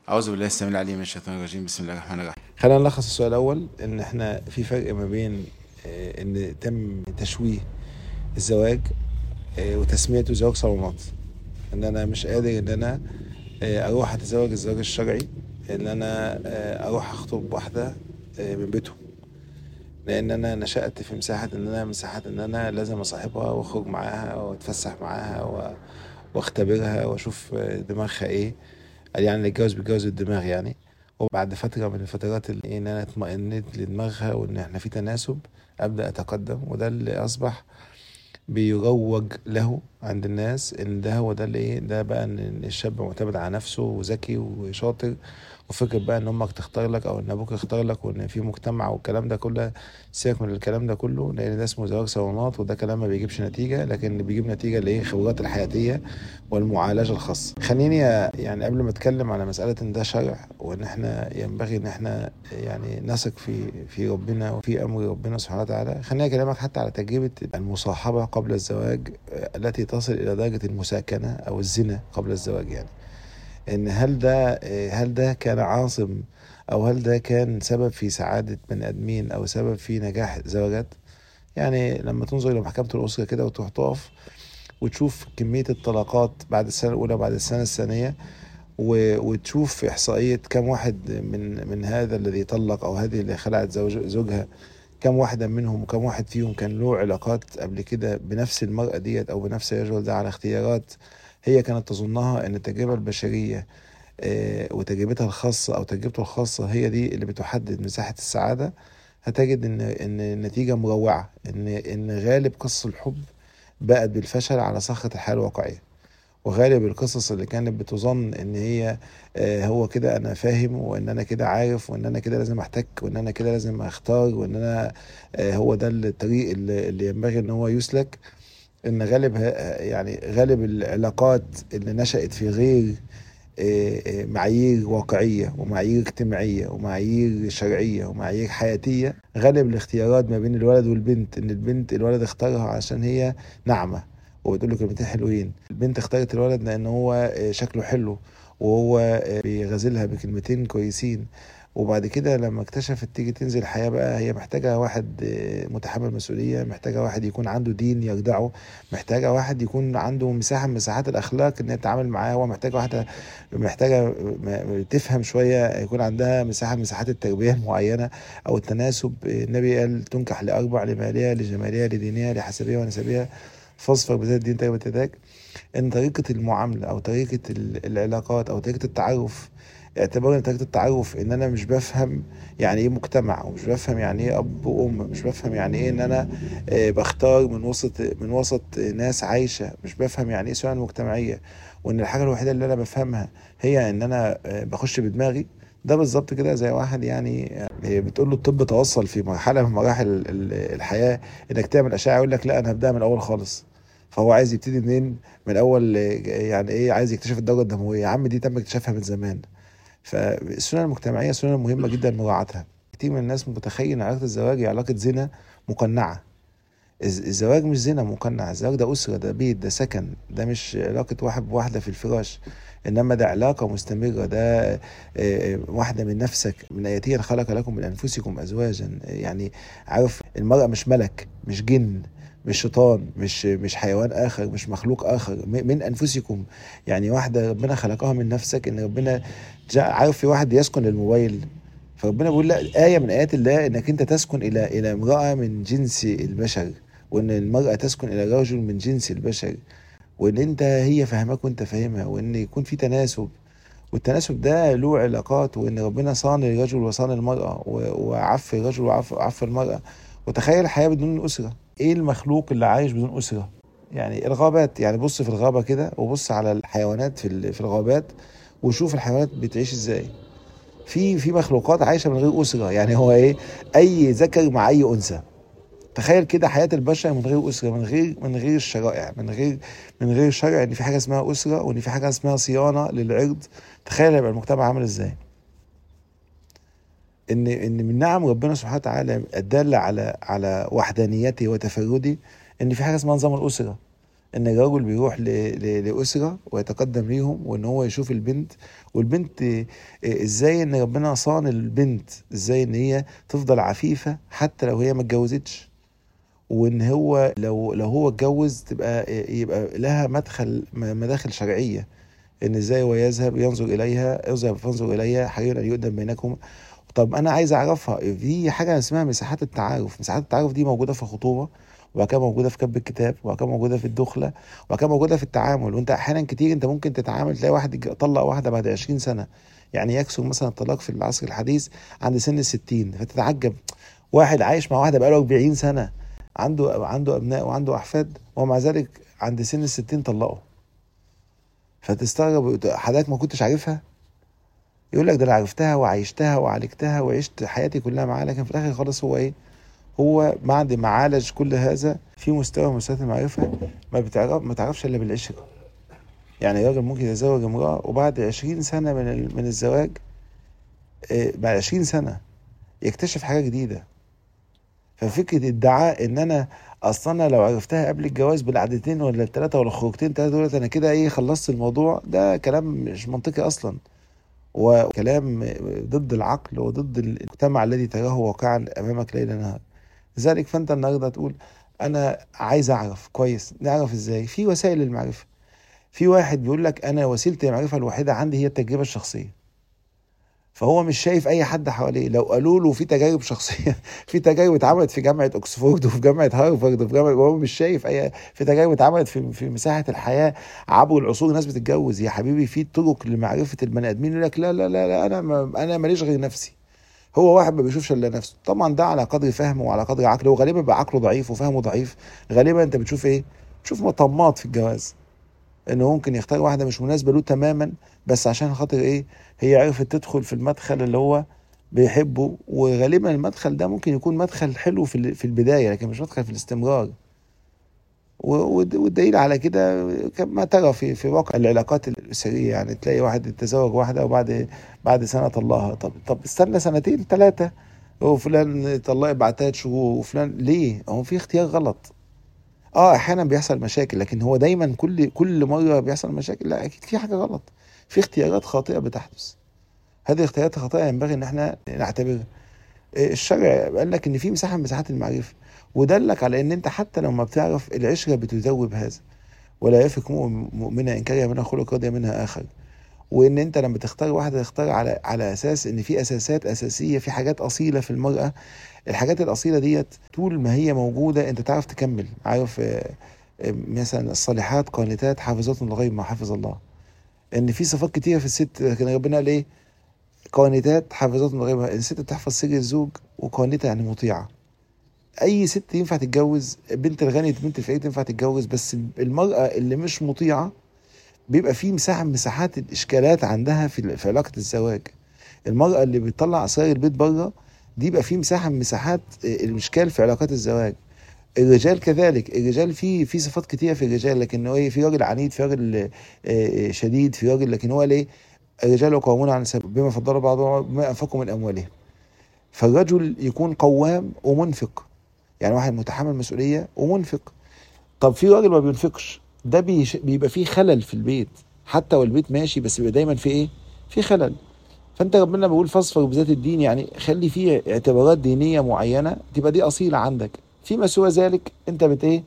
أعوذ بالله السميع العليم من الشيطان الرجيم. بسم الله الرحمن الرحيم. خلينا نلخص السؤال الأول إن إحنا في فرق ما بين إن تم تشويه الزواج وتسميته زواج صالونات. إن أنا مش قادر إن أنا أروح أتزوج الزواج الشرعي، إن أنا أروح أخطب واحدة من بيتهم، لأن أنا نشأت في مساحة إن أنا لازم أصاحبها وأخرج معاها وأتفسح معاها واختبرها وأشوف دماغها إيه. قال يعني اللي اتجوز بيتجوز الدماغ يعني. وبعد فترة من الفترات اللي إن أنا اطمئنت لدماغها وإن إحنا في تناسب، أبدأ أتقدم، وده اللي أصبح بيروج له عند الناس إن ده هو ده اللي إيه ده بقى، إن الشاب معتمد على نفسه وذكي وشاطر، وفكرة بقى إن أمك تختار لك أو إن أبوك يختار لك وإن في مجتمع والكلام ده كله. سيبك من الكلام ده كله، لأن ده اسمه زواج صالونات، وده كلام ما بيجيبش نتيجة، لكن اللي بيجيب نتيجة اللي هي الخبرات الحياتية والمعالجة الخاصة. خليني يعني قبل ما اتكلم على مسألة ان ده شرع وان احنا ينبغي ان احنا يعني نثق في ربنا وفي امر ربنا سبحانه وتعالى، خليني اكلمك حتى على تجربة المصاحبة قبل الزواج التي تصل الى درجة المساكنة او الزنا قبل الزواج. يعني ان هل ده كان عاصم، او هل ده كان سبب في سعادة بني ادمين او سبب في نجاح زواجات؟ يعني لما تنظر الى محكمة الاسرة كده وتروح تقف وتشوف كمية الطلاقات بعد السنة الأولى وبعد السنة الثانية، وتشوف إحصائية كم واحد من هذا الذي طلق أو هذه اللي خلعت زوجها، كم واحدة منهم وكم واحد فيهم كان له علاقات قبل كده بنفس المرأة ديت أو بنفس الرجل ده على اختيارات هي كانت تظنها أن التجربة البشرية وتجربتها الخاصة أو تجربته الخاصة هي دي اللي بتحدد مساحة السعادة. هتجد إن النتيجة مروعة، إن غالب قصص الحب بقت بالفشل على صخرة الحياة الواقعية. وغالب القصص اللي كانت بتظن ان هي هو كده انا فاهم وان انا كده عارف وان انا كده لازم احتك وان انا كده لازم اختار وان انا هو ده الطريق اللي ينبغي ان هو يسلك. ان يعني غالب العلاقات اللي نشأت في غير معايير واقعية ومعايير اجتماعية ومعايير شرعية ومعايير حياتية، غالب الاختيارات ما بين الولد والبنت ان الولد اختارها عشان هي ناعمة وبتقول له كلمتين حلوين. البنت اختارت الولد لان هو شكله حلو وهو بيغازلها بكلمتين كويسين. وبعد كده لما اكتشفت تيجي تنزل الحياة بقى، هي محتاجة واحد متحمل مسؤولية، محتاجة واحد يكون عنده دين يرجعه، محتاجة واحد يكون عنده مساحة من مساحات الأخلاق إن يتعامل معاه، ومحتاجة واحدة محتاجة تفهم شوية، يكون عندها مساحة من مساحات التربية المعينة أو التناسب. النبي قال تنكح لأربع: لمالها، لجمالها، لدينها، لحسبها ونسبها، فاصفر بذات الدين تربت يداك. ان طريقة المعاملة او طريقة العلاقات او طريقة التعرف، اعتبار ان طريقة التعرف ان انا مش بفهم يعني ايه مجتمع، ومش بفهم يعني ايه اب وام، مش بفهم يعني ايه ان انا بختار من وسط ناس عايشة، مش بفهم يعني ايه سنن مجتمعية، وان الحاجة الوحيدة اللي انا بفهمها هي ان انا بخش بدماغي. ده بالظبط كده زي واحد يعني بتقول له الطب توصل في مرحلة من مراحل الحياة انك تعمل اشعة، يقول لك لا انا هبدأ من الاول خالص. فهو عايز يبتدي منين؟ من اول يعني ايه، عايز يكتشف الدوره الدمويه. يا عم دي تم اكتشافها من زمان. فالسنن المجتمعيه سنن مهمه جدا مراعاتها. كتير من الناس متخيل ان علاقه الزواج هي علاقه زنا مقنعه. الزواج مش زنا مقنع، الزواج ده اسره، ده بيت، ده سكن، ده مش علاقه واحد بواحده في الفراش، انما ده علاقه مستمره. ده واحده من نفسك، من اياتها خلق لكم من انفسكم ازواجا. يعني عارف، المراه مش ملك، مش جن، مش شيطان، مش حيوان اخر، مش مخلوق اخر، من انفسكم. يعني واحده ربنا خلقها من نفسك. ان ربنا عارف في واحد يسكن للموبايل، فربنا بيقول لا، آية من آيات الله إنك أنت تسكن إلى امرأة من جنس البشر، وإن المرأة تسكن إلى رجل من جنس البشر، وإن هي فاهمك وأنت فاهمها، وإن يكون في تناسب. والتناسب ده له علاقات، وإن ربنا صان الرجل وصان المرأة وعف الرجل وعف المرأة. وتخيل الحياة بدون أسرة. إيه المخلوق اللي عايش بدون أسرة؟ يعني الغابات، يعني بص في الغابة كده وبص على الحيوانات في الغابات، وشوف الحيوانات بتعيش إزاي. في مخلوقات عايشه من غير اسره. يعني هو ايه؟ اي ذكر مع اي انثى. تخيل كده حياه البشر من غير اسره، من غير الشرائع، من غير شرع ان في حاجه اسمها اسره وان في حاجه اسمها صيانه للعرض. تخيل يبقى المجتمع عامل ازاي. ان من نعم ربنا سبحانه وتعالى الداله على وحدانيته وتفرده ان في حاجه اسمها نظام الاسره. ان الرجل بيروح لأسرة ويتقدم ليهم، وان هو يشوف البنت، والبنت ازاي ان ربنا صان البنت، ازاي ان هي تفضل عفيفة حتى لو هي ما اتجوزتش، وان هو لو هو اتجوز يبقى لها مداخل شرعية، ان ازاي هو يذهب فانظر اليها حري ان يؤدب بينكم. طب انا عايز اعرفها، في حاجه اسمها مساحات التعارف. مساحات التعارف دي موجوده في الخطوبه، وبعد كده موجوده في كتب الكتاب، وبعد كده موجوده في الدخله، وبعد كده موجوده في التعامل. وانت احيانا كتير انت ممكن تتعامل تلاقي واحد طلق واحده بعد 20 سنه. يعني يكثر مثلا الطلاق في العصر الحديث عند سن ال60، فتتعجب واحد عايش مع واحده بقاله 40 سنه، عنده ابناء وعنده احفاد، ومع ذلك عند سن ال60 طلقه. فتستغرب، حضرتك ما كنتش عارفها؟ يقول لك ده انا عرفتها وعيشتها وعالجتها وعشت حياتي كلها معاها، لكن في الاخر خالص هو ايه؟ هو بعد ما عالج كل هذا في مستوى من مستويات المعرفه ما تعرفش الا بالعشره. يعني راجل ممكن يتزوج امراه وبعد 20 سنه من الزواج، بعد 20 سنه يكتشف حاجه جديده. ففكره ادعاء ان انا اصلا لو عرفتها قبل الجواز بالقعدتين ولا الثلاثه ولا الخروجتين ثلاثه دولت انا كده ايه خلصت الموضوع، ده كلام مش منطقي اصلا، وكلام ضد العقل وضد المجتمع الذي تراه واقعا امامك ليل نهار. لذلك فانت النهارده تقول انا عايز اعرف كويس. نعرف ازاي؟ في وسائل للمعرفه. في واحد بيقول لك انا وسيلتي المعرفه الوحيده عندي هي التجربه الشخصيه، فهو مش شايف اي حد حواليه. لو قالوا له في تجارب شخصيه في تجارب اتعملت في جامعه اوكسفورد وفي جامعه هارفارد وفي جامعه، وهو مش شايف في تجارب اتعملت في مساحه الحياه عبر العصور ناس بتتجوز. يا حبيبي في طرق لمعرفه البني ادمين. يقول لك لا لا لا, لا انا ماليش غير نفسي. هو واحد ما بيشوفش الا نفسه. طبعا ده على قدر فهمه وعلى قدر عقله، وغالبا بقى عقله ضعيف وفهمه ضعيف. غالبا انت بتشوف ايه؟ بتشوف مطمات في الجواز، انه ممكن يختار واحده مش مناسبه له تماما، بس عشان خاطر ايه؟ هي عرفت تدخل في المدخل اللي هو بيحبه. وغالبا المدخل ده ممكن يكون مدخل حلو في البدايه، لكن مش مدخل في الاستمرار. والدليل على كده ما ترى في واقع العلاقات الاسريه. يعني تلاقي واحد يتزوج واحده وبعد سنه طلقها. طب استنى سنتين ثلاثه، وفلان طلق بعد 3 شهور، وفلان ليه؟ هو في اختيار غلط. احيانا بيحصل مشاكل، لكن هو دايما كل مره بيحصل مشاكل؟ لا، اكيد في حاجه غلط، في اختيارات خاطئه بتحدث. هذه الاختيارات الخاطئه ينبغي ان احنا نعتبرها. الشرع قال لك ان في مساحه من مساحات المعرفه، ودلك على ان انت حتى لو ما بتعرف العشره بتذوب هذا. ولا يفك مؤمنه ان كره منها خلق رضي منها اخر. وان انت لما تختار واحده تختار على اساس ان في اساسات اساسيه، في حاجات اصيله في المراه. الحاجات الاصيله ديت طول ما هي موجوده انت تعرف تكمل. عارف مثلا الصالحات قانتات حافظات للغيب ما حفظ الله. ان في صفات كتيره في الست، لكن ربنا قال ايه؟ قانتات حافظات للغيب. الست بتحفظ سر الزوج، وقانته يعني مطيعه. اي ست ينفع تتجوز، بنت الغني بنت الفقير تنفع تتجوز، بس المراه اللي مش مطيعه بيبقى في مساحه من مساحات الاشكالات عندها في علاقه الزواج. المراه اللي بتطلع اسرار البيت بره دي بقى في مساحه من مساحات الاشكال في علاقات الزواج. الرجال كذلك، الرجال في صفات كتيره في الرجال، لكن هو ايه؟ في راجل عنيد، في راجل شديد، في راجل، لكن هو ليه؟ الرجال قوامون على النساء بما فضل بعضهم بما انفقوا من اموالهم. فالرجل يكون قوام ومنفق، يعني واحد متحمل مسؤوليه ومنفق. طب في راجل ما بينفقش، ده بيبقى فيه خلل في البيت. حتى والبيت ماشي بس بيبقى دايما في ايه؟ في خلل. فانت ربنا بيقول فاصفر بذات الدين، يعني خلي فيه اعتبارات دينيه معينه تبقى دي اصيله عندك. فيما سوى ذلك انت ايه؟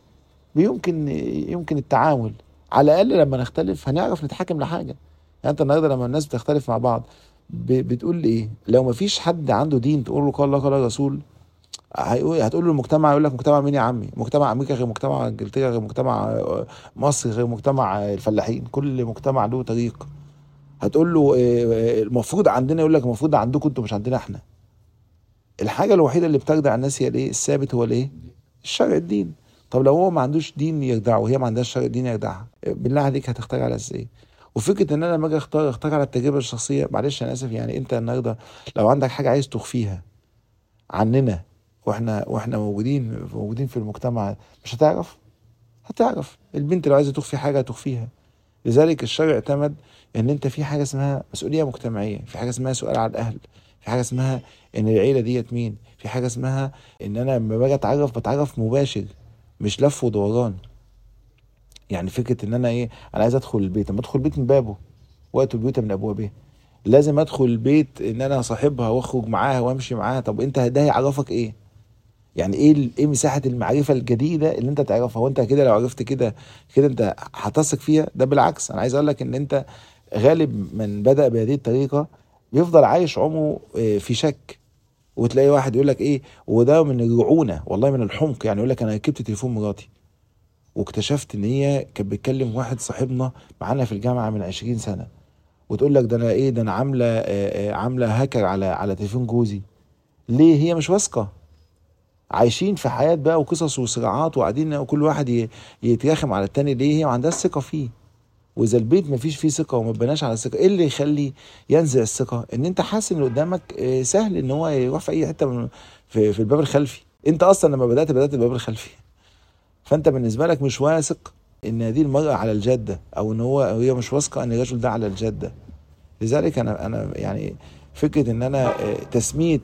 يمكن التعامل. على الاقل لما نختلف هنعرف نتحاكم لحاجه. يعني انت النهارده لما الناس بتختلف مع بعض بتقول لي ايه؟ لو ما فيش حد عنده دين تقول له قال الله قال الرسول، هتقول له المجتمع، يقول لك مجتمع مين يا عمي؟ مجتمع امريكا غير مجتمع انجلترا غير مجتمع مصر غير مجتمع الفلاحين. كل مجتمع له طريق. هتقول له المفروض عندنا، يقول لك المفروض عندكم انتوا مش عندنا احنا. الحاجه الوحيده اللي بترجع الناس هي الايه؟ الثابت هو الايه؟ الشرع، الدين. طب لو هو ما عندوش دين يرجعه وهي ما عندهاش شرع دين يرجعها، بالله عليك هتختار على ازاي؟ وفكره ان انا لما اجي اختار على التجربه الشخصيه، معلش انا اسف، يعني انت النهارده لو عندك حاجه عايز تخفيها عننا واحنا موجودين في المجتمع، مش هتعرف. البنت لو عايزه تخفي حاجه هتخفيها. لذلك الشرع اعتمد ان انت في حاجه اسمها مسؤوليه مجتمعيه، في حاجه اسمها سؤال على الاهل، في حاجه اسمها ان العيله ديت مين، في حاجه اسمها ان انا لما باجي بتعرف مباشر، مش لف ودوران. يعني فكره ان انا ايه، انا عايز ادخل البيت، لما ادخل البيت من بابه، واتوا البيوت من ابوابها. لازم ادخل البيت ان انا صاحبها واخرج معاها وامشي معاها. طب انت ده هيعرفك ايه؟ يعني ايه ايه مساحه المعرفه الجديده اللي انت تعرفها؟ وانت كده لو عرفت كده كده انت هتثق فيها؟ ده بالعكس، انا عايز اقول لك ان انت غالب من بدأ بهذه الطريقه بيفضل عايش عمره في شك. وتلاقي واحد يقول لك ايه، وده من الرعونه والله، من الحمق، يعني يقول لك انا ركبت تليفون مراتي واكتشفت ان هي كانت بتكلم واحد صاحبنا معانا في الجامعه من 20 سنه، وتقول لك ده انا ايه، ده انا عامله هاكر على تليفون جوزي. ليه؟ هي مش واثقه. عايشين في حياه بقى وقصص وصراعات وقاعدين وكل واحد يتراخم على التاني. ليه؟ هي ما عندهاش ثقه فيه. واذا البيت ما فيش فيه ثقه وما بناش على ثقه، ايه اللي يخلي ينزع الثقه؟ ان انت حاسس ان اللي قدامك سهل ان هو يروح في اي حته في الباب الخلفي. انت اصلا لما بدات الباب الخلفي، فانت بالنسبه لك مش واثق ان هذه المراه على الجاده، او ان هي مش واثقه ان الرجل ده على الجاده. لذلك انا يعني فكره ان انا تسميه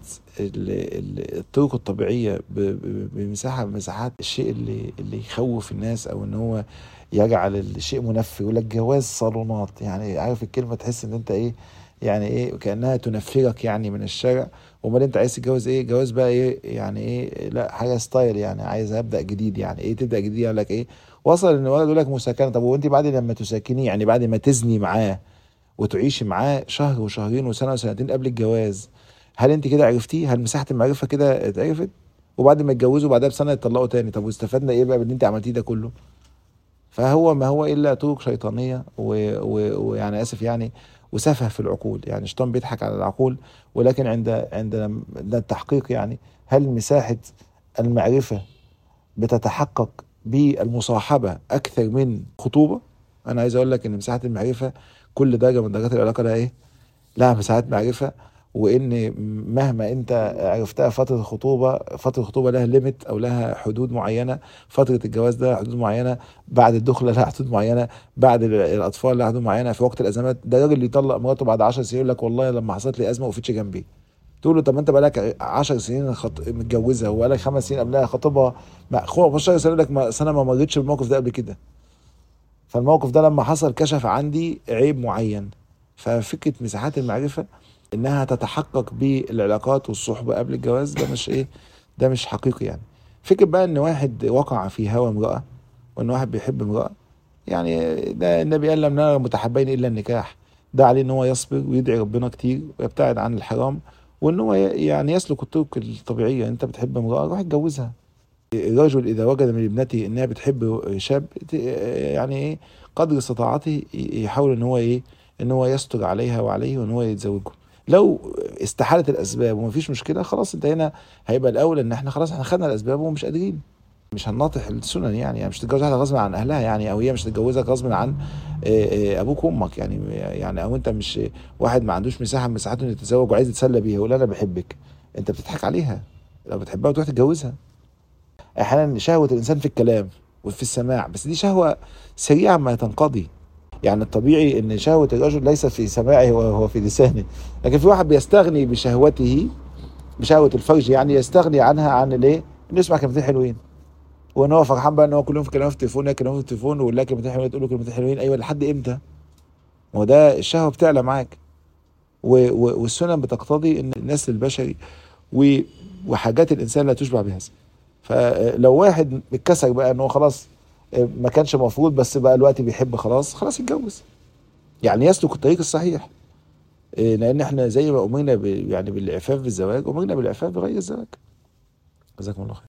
الطرق الطبيعيه بمساحه من مساحات الشيء اللي يخوف الناس، او ان هو يجعل الشيء منفر. يقول لك جواز صالونات، يعني عارف الكلمه، تحس ان انت ايه، يعني ايه، كانها تنفرك يعني من الشارع. امال انت عايز تتجوز ايه؟ جواز بقى ايه يعني؟ ايه؟ لا، حاجه ستايل، يعني عايز ابدا جديد. يعني ايه تبدا جديد؟ يقول لك ايه، وصل ان الولد يقول لك مساكنه. طب وانت بعد لما تساكنيه، يعني بعد ما تزني معاه وتعيشي معاه شهر وشهرين وسنه وسنتين قبل الجواز، هل انت كده عرفتيه؟ هل مساحه المعرفه كده اتعرفت؟ وبعد ما يتجوزوا بعدها بسنه يتطلقوا تاني. طب واستفدنا ايه بقى باللي انت عملتيه ده كله؟ فهو ما هو الا طرق شيطانيه ويعني اسف يعني، وسفه في العقول. يعني الشيطان بيضحك على العقول. ولكن عند التحقيق، يعني هل مساحه المعرفه بتتحقق بالمصاحبه اكثر من خطوبه؟ انا عايز اقول لك ان مساحه المعرفه كل درجه من درجات العلاقه لها ايه؟ لها مساحات معرفه. وان مهما انت عرفتها فتره الخطوبه، فتره الخطوبه لها ليميت او لها حدود معينه، فتره الجواز لها حدود معينه، بعد الدخله لها حدود معينه، بعد الاطفال لها حدود معينه، في وقت الازمات. ده الراجل اللي يطلق مراته بعد 10 سنين يقول لك والله لما حصلت لي ازمه وقفتش جنبي. تقول له طب ما انت بقالك 10 سنين متجوزها، وبقالك 5 سنين قبلها خطيبها، 15 سنه، يقول لك سنه ما مريتش بالموقف ده قبل كده. فالموقف ده لما حصل كشف عندي عيب معين. ففكره مساحات المعرفه انها تتحقق بالعلاقات والصحبه قبل الجواز، ده مش ايه، ده مش حقيقي يعني. فكره بقى ان واحد وقع في هوى امراه، وان واحد بيحب امراه، يعني ده النبي قال لم نرى متحبين الا النكاح. ده عليه ان هو يصبر ويدعي ربنا كتير ويبتعد عن الحرام، وان هو يعني يسلك الطرق الطبيعيه. انت بتحب امراه، روح اتجوزها. الرجل اذا وجد من ابنته انها بتحب شاب، يعني ايه، قدر استطاعته يحاول ان هو ايه، ان هو يستر عليها وعليه وان هو يتزوجه. لو استحالت الاسباب ومفيش مشكله، خلاص انت هنا هيبقى الاولى ان احنا خلاص احنا خدنا الاسباب ومش قادرين. مش هنناطح السنن، يعني مش تتجوز واحده غصب عن اهلها، يعني او هي مش تتجوزك غصب عن ابوك وامك، يعني او انت مش واحد ما عندوش مساحه من مساحته انه يتزوج وعايز يتسلى بيها يقول انا بحبك. انت بتضحك عليها. لو بتحبها وتروح تتجوزها. احيانا شهوة الانسان في الكلام وفي السماع، بس دي شهوة سريعة ما تنقضي. يعني الطبيعي ان شهوة الرجل ليست في سماعه وهو في لسانه، لكن في واحد بيستغني بشهوته، بشهوة الفرج، يعني يستغني عنها عن الايه، انه يسمع كلمتين حلوين، وان هو فرحان بقى ان هو كل يوم في كلام في التليفون، يا كلام في التليفون، ويقول لك كلمتين حلوين، تقول له كلمتين حلوين. ايوه، لحد امتى؟ ما هو ده الشهوة بتعلى معاك. والسنن بتقتضي ان النسل البشري وحاجات الانسان لا تشبع بهذا. فلو واحد اتكسر بقى ان هو خلاص ما كانش مفروض، بس بقى الوقت بيحب، خلاص يتجوز، يعني يسلك الطريق الصحيح. لان احنا زي ما امرنا يعني بالعفاف بالزواج، امرنا بالعفاف بغير الزواج. جزاكم الله خير.